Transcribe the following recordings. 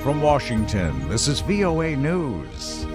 From Washington, this is VOA News.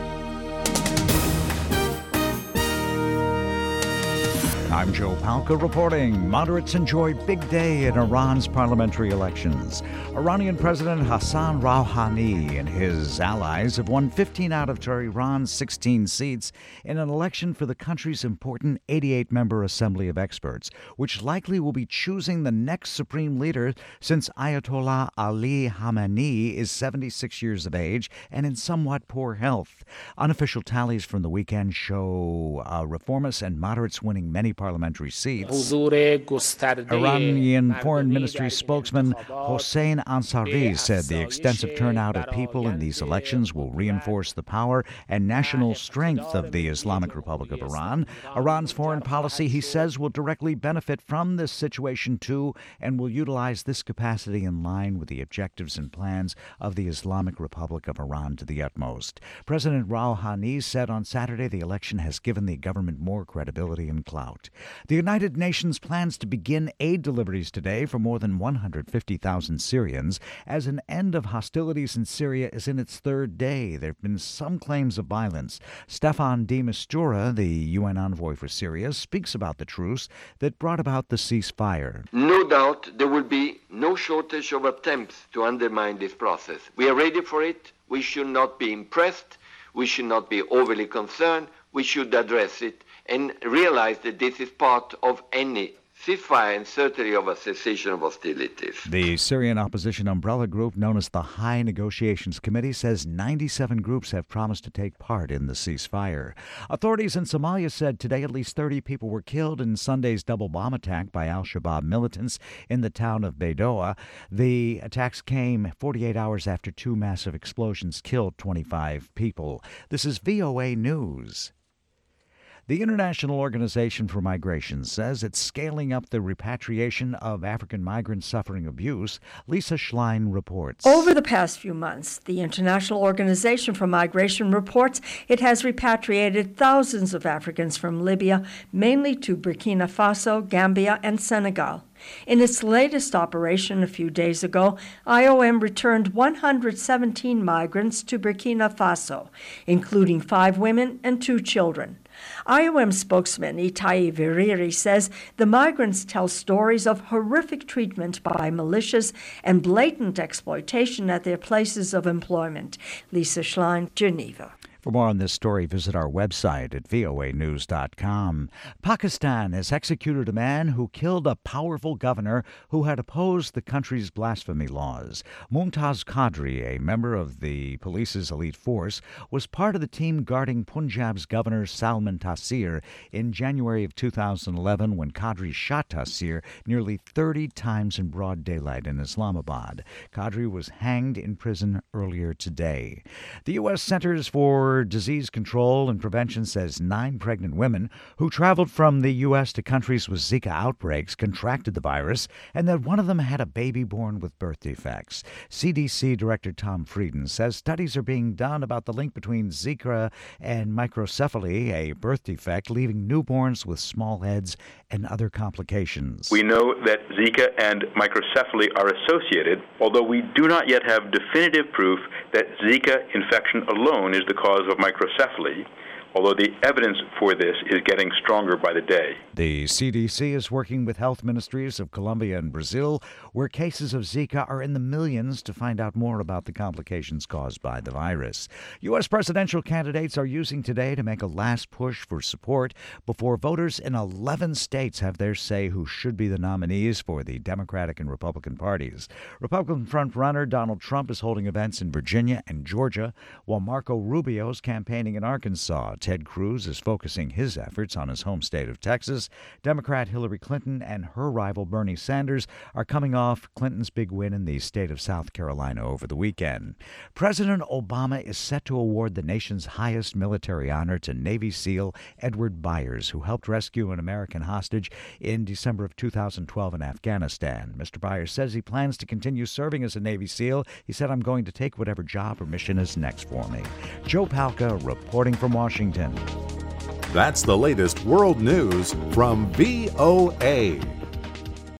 I'm Joe Palca reporting. Moderates enjoy big day in Iran's parliamentary elections. Iranian President Hassan Rouhani and his allies have won 15 out of Tehran's 16 seats in an election for the country's important 88-member Assembly of Experts, which likely will be choosing the next supreme leader since Ayatollah Ali Khamenei is 76 years of age and in somewhat poor health. Unofficial tallies from the weekend show reformists and moderates winning many parliamentary seats. Iranian Foreign Ministry spokesman Hossein Ansari said the extensive turnout of people in these elections will reinforce the power and national strength of the Islamic Republic of Iran. Iran's foreign policy, he says, will directly benefit from this situation too, and will utilize this capacity in line with the objectives and plans of the Islamic Republic of Iran to the utmost. President Rouhani said on Saturday the election has given the government more credibility and clout. The United Nations plans to begin aid deliveries today for more than 150,000 Syrians as an end of hostilities in Syria is in its third day. There have been some claims of violence. Staffan de Mistura, the UN envoy for Syria, speaks about the truce that brought about the ceasefire. No doubt there will be no shortage of attempts to undermine this process. We are ready for it. We should not be impressed. We should not be overly concerned. We should address it and realize that this is part of any ceasefire and certainly of a cessation of hostilities. The Syrian opposition umbrella group known as the High Negotiations Committee says 97 groups have promised to take part in the ceasefire. Authorities in Somalia said today at least 30 people were killed in Sunday's double bomb attack by al-Shabaab militants in the town of Baidoa. The attacks came 48 hours after two massive explosions killed 25 people. This is VOA News. The International Organization for Migration says it's scaling up the repatriation of African migrants suffering abuse. Lisa Schlein reports. Over the past few months, the International Organization for Migration reports it has repatriated thousands of Africans from Libya, mainly to Burkina Faso, Gambia, and Senegal. In its latest operation a few days ago, IOM returned 117 migrants to Burkina Faso, including 5 women and 2 children. IOM spokesman Itai Viriri says the migrants tell stories of horrific treatment by militias and blatant exploitation at their places of employment. Lisa Schlein, Geneva. For more on this story, visit our website at voanews.com. Pakistan has executed a man who killed a powerful governor who had opposed the country's blasphemy laws. Mumtaz Qadri, a member of the police's elite force, was part of the team guarding Punjab's governor Salman Taseer in January of 2011 when Qadri shot Taseer nearly 30 times in broad daylight in Islamabad. Qadri was hanged in prison earlier today. The U.S. Centers for Disease Control and Prevention says 9 pregnant women who traveled from the U.S. to countries with Zika outbreaks contracted the virus and that one of them had a baby born with birth defects. CDC Director Tom Frieden says studies are being done about the link between Zika and microcephaly, a birth defect, leaving newborns with small heads and other complications. We know that Zika and microcephaly are associated, although we do not yet have definitive proof that Zika infection alone is the cause of microcephaly, although the evidence for this is getting stronger by the day. The CDC is working with health ministries of Colombia and Brazil, where cases of Zika are in the millions, to find out more about the complications caused by the virus. U.S. presidential candidates are using today to make a last push for support before voters in 11 states have their say who should be the nominees for the Democratic and Republican parties. Republican frontrunner Donald Trump is holding events in Virginia and Georgia, while Marco Rubio is campaigning in Arkansas. Ted Cruz is focusing his efforts on his home state of Texas. Democrat Hillary Clinton and her rival Bernie Sanders are coming off Clinton's big win in the state of South Carolina over the weekend. President Obama is set to award the nation's highest military honor to Navy SEAL Edward Byers, who helped rescue an American hostage in December of 2012 in Afghanistan. Mr. Byers says he plans to continue serving as a Navy SEAL. He said, "I'm going to take whatever job or mission is next for me." Joe Palca reporting from Washington. That's the latest world news from VOA.